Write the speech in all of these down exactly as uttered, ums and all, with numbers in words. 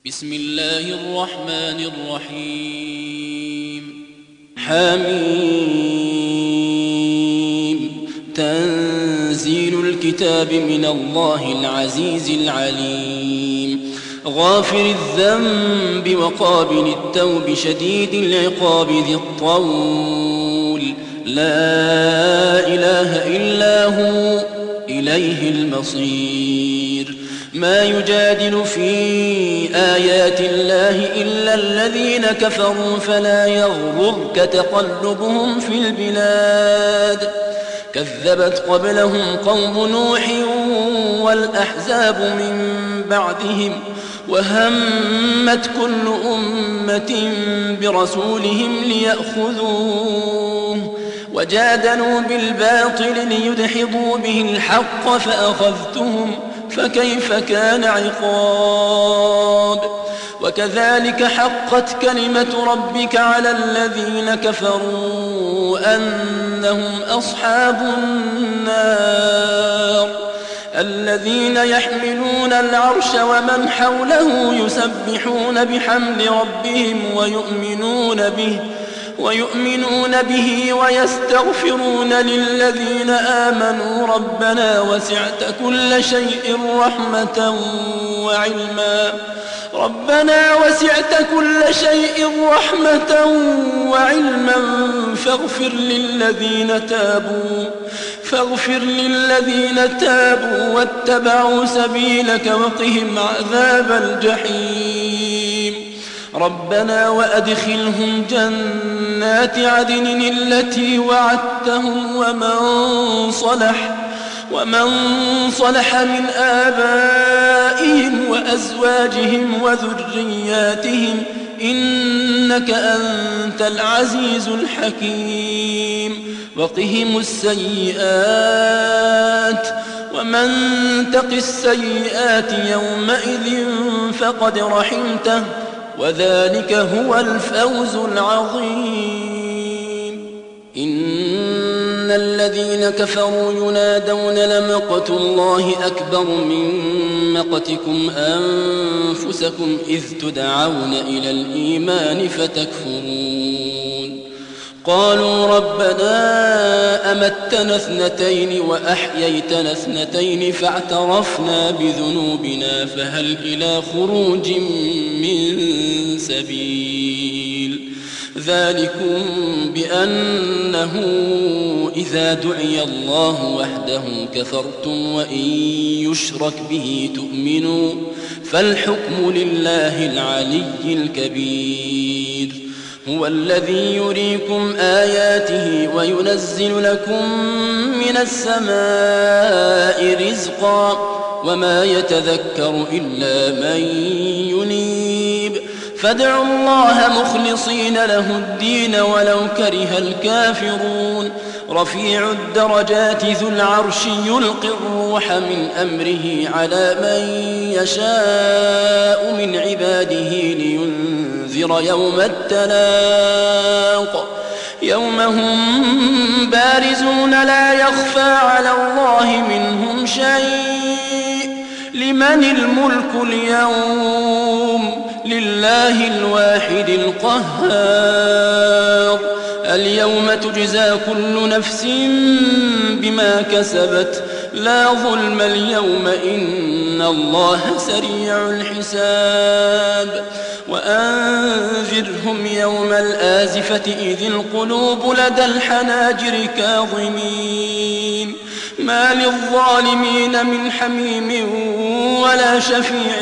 بسم الله الرحمن الرحيم. حميم. تنزيل الكتاب من الله العزيز العليم. غافر الذنب وقابل التوب شديد العقاب ذي الطول، لا إله إلا هو إليه المصير. ما يجادل في آيات الله إلا الذين كفروا فلا يغررك تقلبهم في البلاد. كذبت قبلهم قوم نوح والأحزاب من بعدهم، وهمت كل أمة برسولهم ليأخذوه، وجادلوا بالباطل ليدحضوا به الحق فأخذتهم، فكيف كان عقاب. وكذلك حقت كلمة ربك على الذين كفروا أنهم أصحاب النار. الذين يحملون العرش ومن حوله يسبحون بحمد ربهم ويؤمنون به ويؤمنون به ويستغفرون للذين آمنوا ربنا وسعت كل شيء رحمة وعلما ربنا وسعت كل شيء رحمة وعلما فاغفر للذين تابوا فاغفر للذين تابوا واتبعوا سبيلك وقهم عذاب الجحيم. ربنا وأدخلهم جنات عدن التي وعدتهم ومن صلح ومن صلح من آبائهم وأزواجهم وذرياتهم إنك أنت العزيز الحكيم. وقهم السيئات ومن تق السيئات يومئذ فقد رحمته وذلك هو الفوز العظيم. إن الذين كفروا ينادون لمقت الله أكبر من مقتكم أنفسكم إذ تدعون إلى الإيمان فتكفرون. قالوا ربنا أمتنا اثنتين وأحييتنا اثنتين فاعترفنا بذنوبنا فهل إلى خروج من سبيل. ذلكم بأنه إذا دعي الله وحده كفرتم وإن يشرك به تؤمنوا فالحكم لله العلي الكبير. هو الذي يريكم آياته وينزل لكم من السماء رزقا وما يتذكر إلا من ينيب. فادعوا الله مخلصين له الدين ولو كره الكافرون. رفيع الدرجات ذو العرش يلقي الروح من أمره على من يشاء من عباده لينذر يوم التلاق. يوم هم بارزون لا يخفى على الله منهم شيء. لمن الملك اليوم؟ لله الواحد القهار. اليوم تجزى كل نفس بما كسبت لا ظلم اليوم إن الله سريع الحساب. وأنذرهم يوم الآزفة إذ القلوب لدى الحناجر كاظمين ما للظالمين من حميم ولا شفيع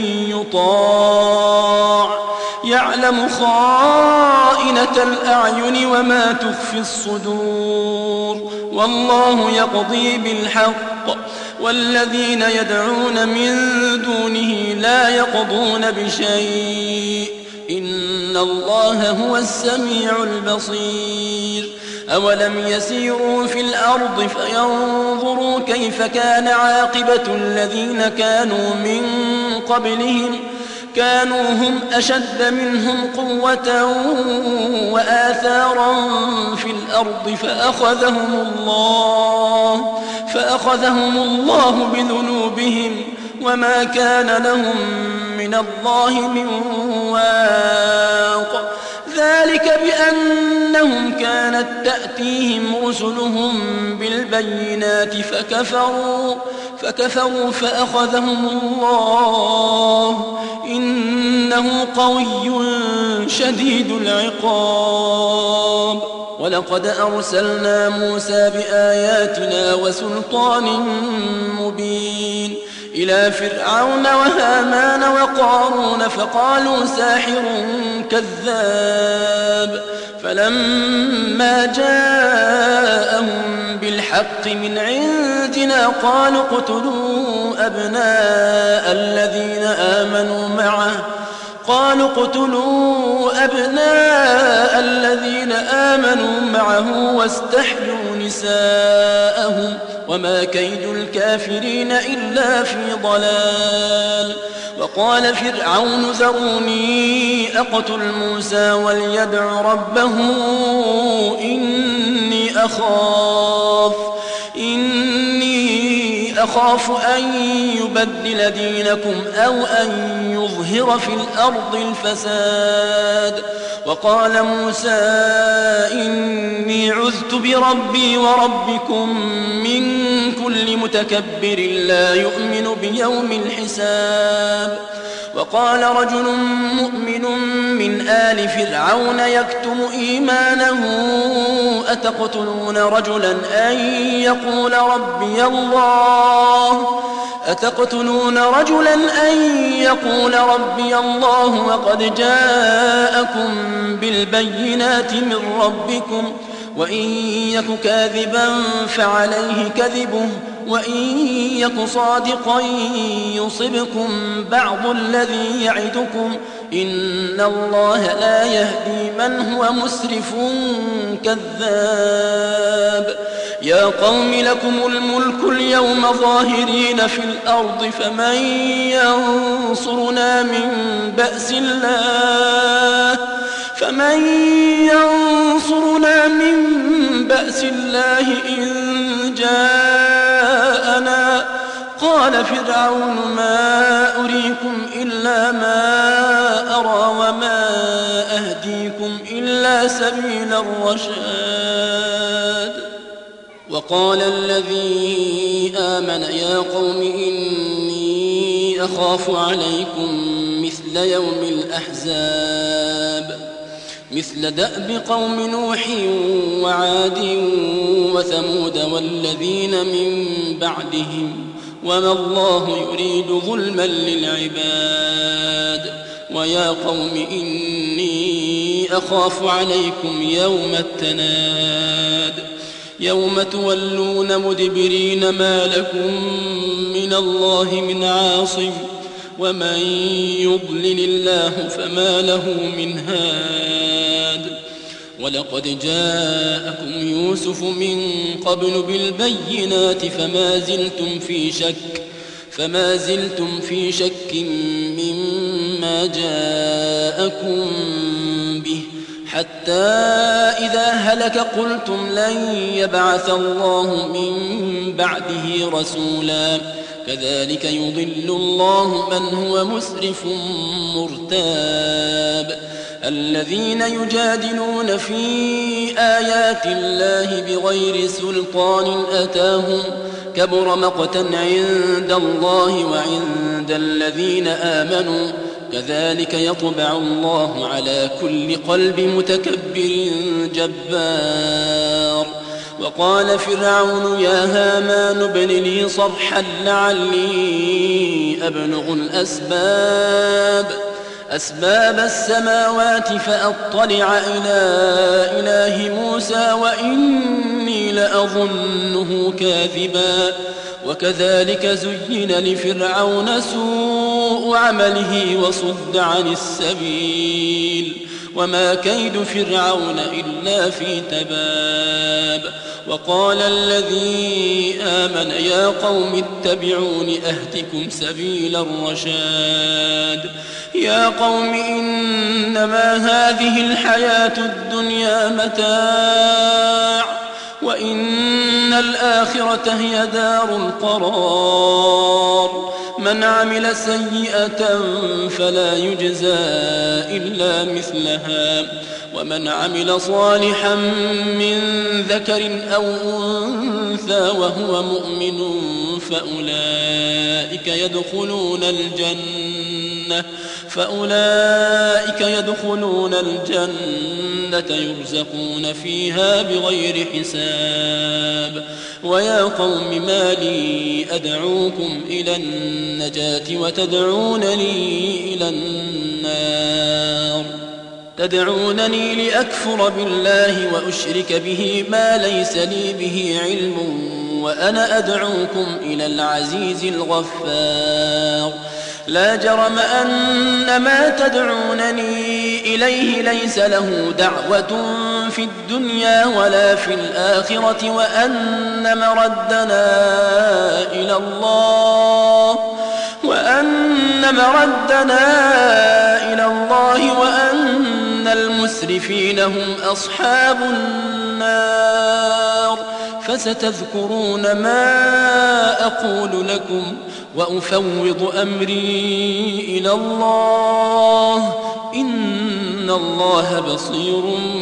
يطاع. يعلم خائنة الأعين وما تخفي الصدور والله يقضي بالحق والذين يدعون من دونه لا يقضون بشيء إن الله هو السميع البصير. أولم يسيروا في الأرض فينظروا كيف كان عاقبة الذين كانوا من قبلهم كانوا هم أشد منهم قوة وآثارا في الأرض فأخذهم الله فأخذهم الله بذنوبهم وما كان لهم من من الله من واق ذلك بأنهم كانت تأتيهم رسلهم بالبينات فكفروا فكفروا فأخذهم الله إنه قوي شديد العقاب ولقد أرسلنا موسى بآياتنا وسلطان مبين إلى فرعون وهامان وقارون فقالوا ساحر كذاب فلما جاءهم بالحق من عندنا قالوا اقتلوا أبناء الذين آمنوا معه قالوا اقتلوا أبناء الذين آمنوا معه واستحيوا نساءهم وما كيد الكافرين إلا في ضلال وقال فرعون ذروني أقتل موسى وليدع ربه إني أخاف إني أخاف أن يبدل دينكم أو أن يظهر في الأرض الفساد وقال موسى إني عذت بربي وربكم من كل متكبر لا يؤمن بيوم الحساب وقال رجل مؤمن من آل فرعون يكتم إيمانه أتقتلون رجلا أن يقول ربي الله أتقتلون رجلا أن يقول ربي الله وقد جاءكم بالبينات من ربكم وإن يك كاذبا فعليه كذبه وإن يك صادقا يصبكم بعض الذي يعدكم إن الله لا يهدي من هو مسرف كذاب يا قوم لكم الملك اليوم ظاهرين في الأرض فمن ينصرنا من بأس الله فمن ينصرنا من بأس الله إن جاءنا قال فرعون ما أريكم إلا ما أرى وما أهديكم إلا سبيل الرشاد وقال الذي آمن يا قوم إني أخاف عليكم مثل يوم الأحزاب مثل دأب قوم نوح وعاد وثمود والذين من بعدهم وما الله يريد ظلما للعباد ويا قوم إني أخاف عليكم يوم التناد يوم تولون مدبرين ما لكم من الله من عاصم ومن يضلل الله فما له من هاد ولقد جاءكم يوسف من قبل بالبينات فما زلتم في شك فما زلتم في شك مما جاءكم به حتى إذا هلك قلتم لن يبعث الله من بعده رسولا كذلك يضل الله من هو مسرف مرتاب الذين يجادلون في آيات الله بغير سلطان أتاهم كبر مقتا عند الله وعند الذين آمنوا كذلك يطبع الله على كل قلب متكبر جبار وقال فرعون يا هامان ابن لي صرحا لعلي أبلغ الأسباب أسباب السماوات فأطلع إلى إله موسى وإني لأظنه كاذبا وكذلك زين لفرعون سوء عمله وصد عن السبيل وما كيد فرعون إلا في تباب وقال الذي آمن يا قوم اتبعون أهدكم سبيل الرشاد يا قوم إنما هذه الحياة الدنيا متاع وإن الآخرة هي دار القرار. من عمل سيئة فلا يجزى إلا مثلها ومن عمل صالحا من ذكر أو أنثى وهو مؤمن فأولئك يدخلون الجنة فأولئك يدخلون الجنة يرزقون فيها بغير حساب. ويا قوم ما لي أدعوكم إلى النجاة وتدعونني إلى النار تدعونني لأكفر بالله وأشرك به ما ليس لي به علم وأنا أدعوكم إلى العزيز الغفار. لا جرم أن ما تدعونني إليه ليس له دعوة في الدنيا ولا في الآخرة وأن مردنا إلى الله وأن مردنا إلى الله وأن المسرفين هم أصحاب النار. فستذكرون ما أقول لكم وأفوض أمري إلى الله إن الله بصير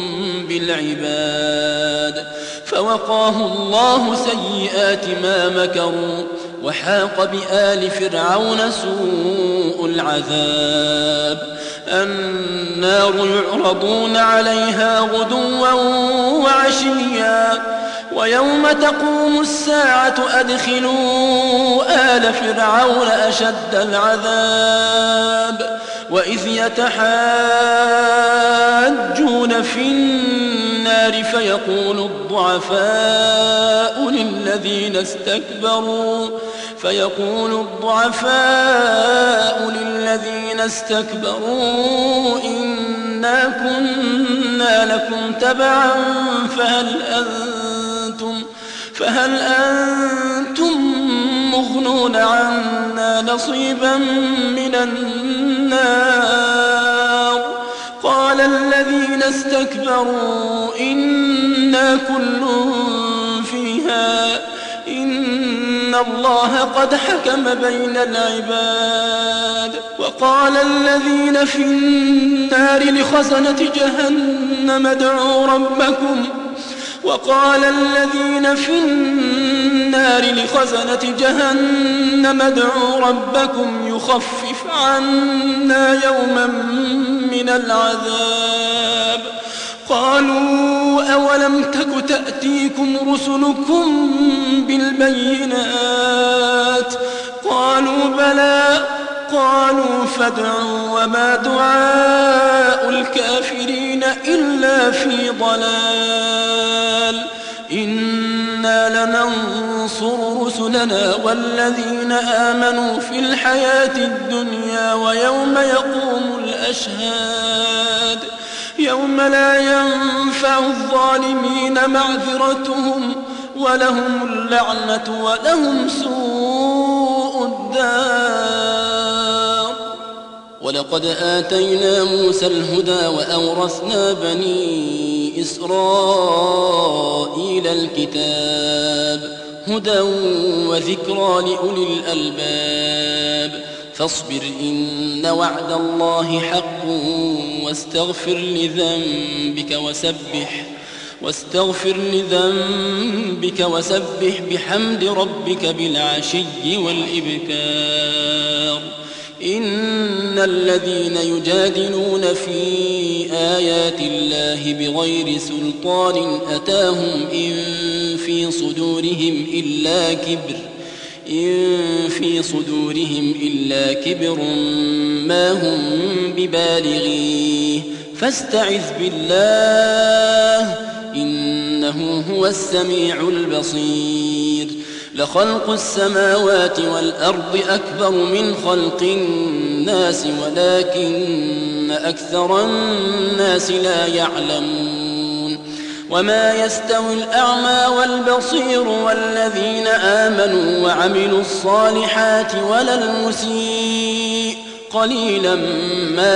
بالعباد. فوقاه الله سيئات ما مكروا وحاق بآل فرعون سوء العذاب. النار يعرضون عليها غدوا وعشيا ويوم تقوم الساعة أدخلوا آل فرعون أشد العذاب. وإذ يتحاجون في النار فيقول الضعفاء للذين استكبروا فيقول الضعفاء للذين استكبروا إنا كنا لكم تبعا فهل أنتم فهل أنتم مغنون عنا نصيبا من النار. قال الذين استكبروا إنا كل فيها إن الله قد حكم بين العباد. وقال الذين في النار لخزنة جهنم ادعوا ربكم وقال الذين في النار لخزنة جهنم ادعوا ربكم يخفف عنا يوما من العذاب. قالوا أولم تك تأتيكم رسلكم بالبينات قالوا بلى قالوا فادعوا وما دعاء الكافرين إلا في ضلال. إنا لننصر رسلنا والذين آمنوا في الحياة الدنيا ويوم يقوم الأشهاد يوم لا ينفع الظالمين معذرتهم ولهم اللعنة ولهم سوء الدار. ولقد آتينا موسى الهدى وأورثنا بني إسرائيل الكتاب هدى وذكرى لأولي الألباب. فاصبر إن وعد الله حق واستغفر لذنبك وسبح واستغفر لذنبك وسبح بحمد ربك بالعشي والإبكار. إن الذين يجادلون في آيات الله بغير سلطان أتاهم إن في صدورهم إلا كبر إن في صدورهم إلا كبر ما هم ببالغيه فاستعذ بالله إنه هو السميع البصير. لخلق السماوات والأرض أكبر من خلق الناس ولكن أكثر الناس لا يعلمون. وما يستوي الأعمى والبصير والذين آمنوا وعملوا الصالحات ولا المسيء قليلا ما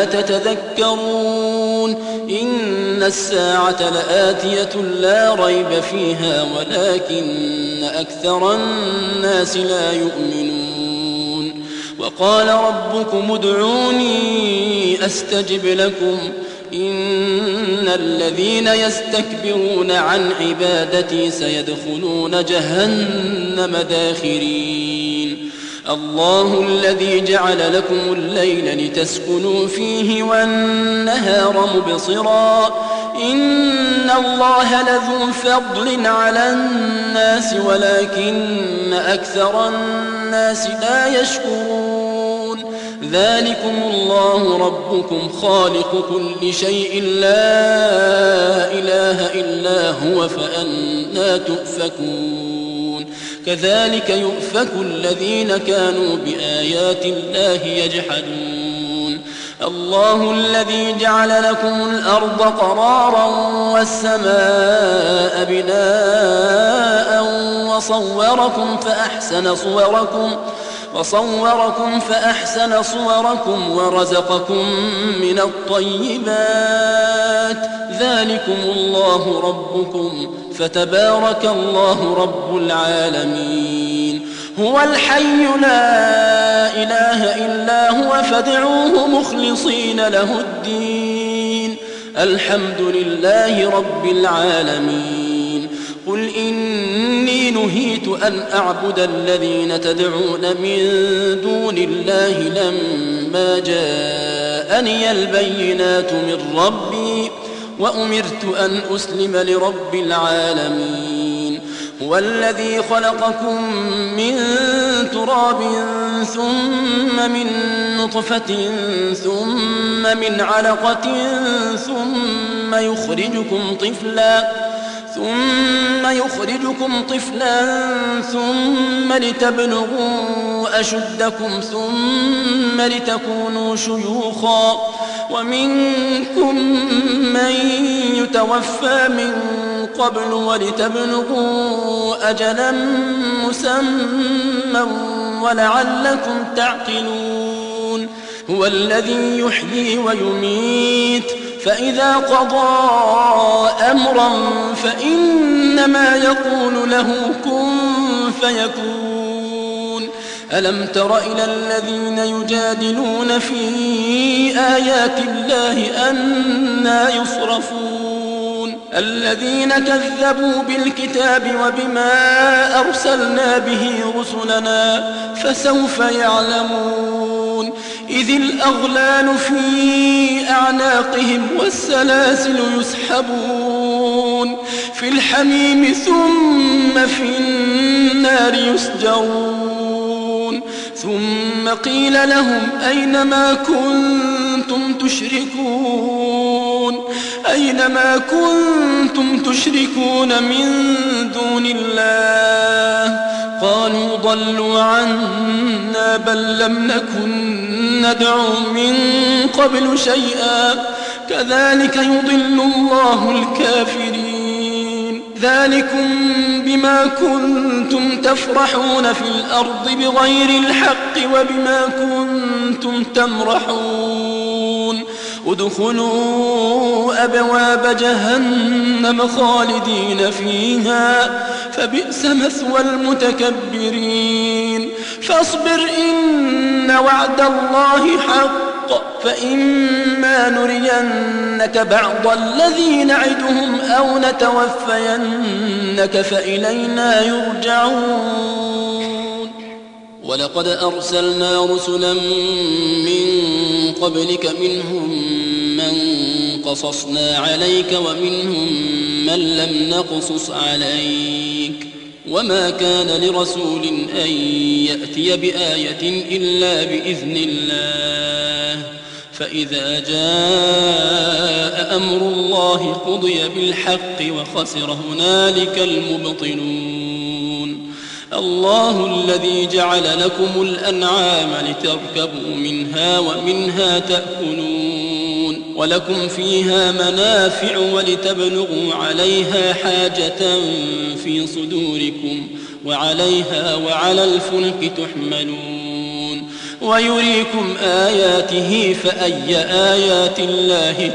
تتذكرون إن الساعة لآتية لا ريب فيها ولكن أكثر الناس لا يؤمنون وقال ربكم ادعوني أستجب لكم إن الذين يستكبرون عن عبادتي سيدخلون جهنم داخرين الله الذي جعل لكم الليل لتسكنوا فيه والنهار مبصرا إن الله لذو فضل على الناس ولكن أكثر الناس لا يشكرون ذلكم الله ربكم خالق كل شيء لا إله إلا هو فأنى تؤفكون كذلك يؤفك الذين كانوا بآيات الله يجحدون الله الذي جعل لكم الأرض قرارا والسماء بناء وصوركم فأحسن صوركم وصوركم فأحسن صوركم ورزقكم من الطيبات ذلكم الله ربكم فتبارك الله رب العالمين هو الحي لا إله إلا هو فادعوه مخلصين له الدين الحمد لله رب العالمين قل إني نهيت أن أعبد الذين تدعون من دون الله لما جاءني البينات من ربي وأمرت أن أسلم لرب العالمين هو الذي خلقكم من تراب ثم من نطفة ثم من علقة ثم يخرجكم طفلا ثم يخرجكم طفلا ثم لتبلغوا أشدكم ثم لتكونوا شيوخا ومنكم من يتوفى من قبل ولتبلغوا أجلا مسمى ولعلكم تعقلون هو الذي يحيي ويميت فإذا قضى أمرا فإنما يقول له كن فيكون ألم تر إلى الذين يجادلون في آيات الله أنى يصرفون الذين كذبوا بالكتاب وبما أرسلنا به رسلنا فسوف يعلمون إذ الأغلال في أعناقهم والسلاسل يسحبون في الحميم ثم في النار يسجرون ثم قيل لهم أين ما كنتم تشركون أين ما كنتم تشركون من دون الله قالوا ضلوا عنا بل لم نكن ندعو من قبل شيئا كذلك يضل الله الكافرين ذلكم بما كنتم تفرحون في الأرض بغير الحق وبما كنتم تمرحون ادخلوا أبواب جهنم خالدين فيها فبئس مثوى المتكبرين فاصبر إن وعد الله حق فإما نرينك بعض الذي نعدهم أو نتوفينك فإلينا يرجعون ولقد أرسلنا رسلا من قبلك منهم من قصصنا عليك ومنهم من لم نقصص عليك وما كان لرسول أن يأتي بآية إلا بإذن الله فإذا جاء أمر الله قضي بالحق وخسر هنالك المبطلون الله الذي جعل لكم الأنعام لتركبوا منها ومنها تأكلون ولكم فيها منافع ولتبلغوا عليها حاجة في صدوركم وعليها وعلى الفلك تحملون ويريكم آياته فأي آيات الله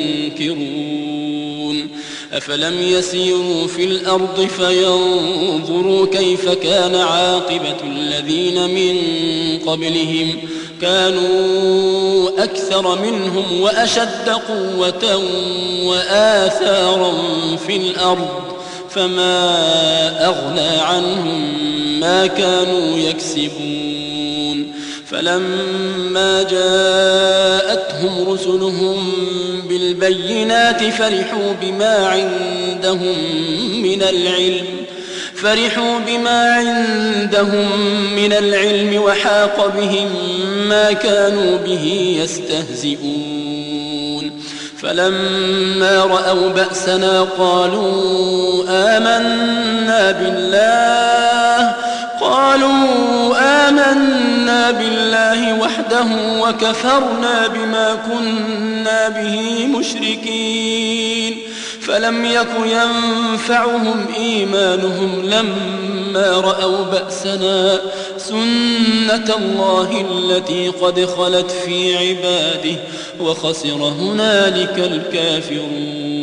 تنكرون أفلم يسيروا في الأرض فينظروا كيف كان عاقبة الذين من قبلهم كانوا أكثر منهم وأشد قوة وآثارا في الأرض فما أغنى عنهم ما كانوا يكسبون فلما جاءتهم رسلهم بالبينات فرحوا بما عندهم من العلم فرحوا بما عندهم من العلم وحاق بهم ما كانوا به يستهزئون فلما رأوا بأسنا قالوا آمنا بالله قالوا آمنا بالله وحده وكفرنا بما كنا به مشركين فلم يك ينفعهم إيمانهم لما رأوا بأسنا سنة الله التي قد خلت في عباده وخسر هنالك الكافرون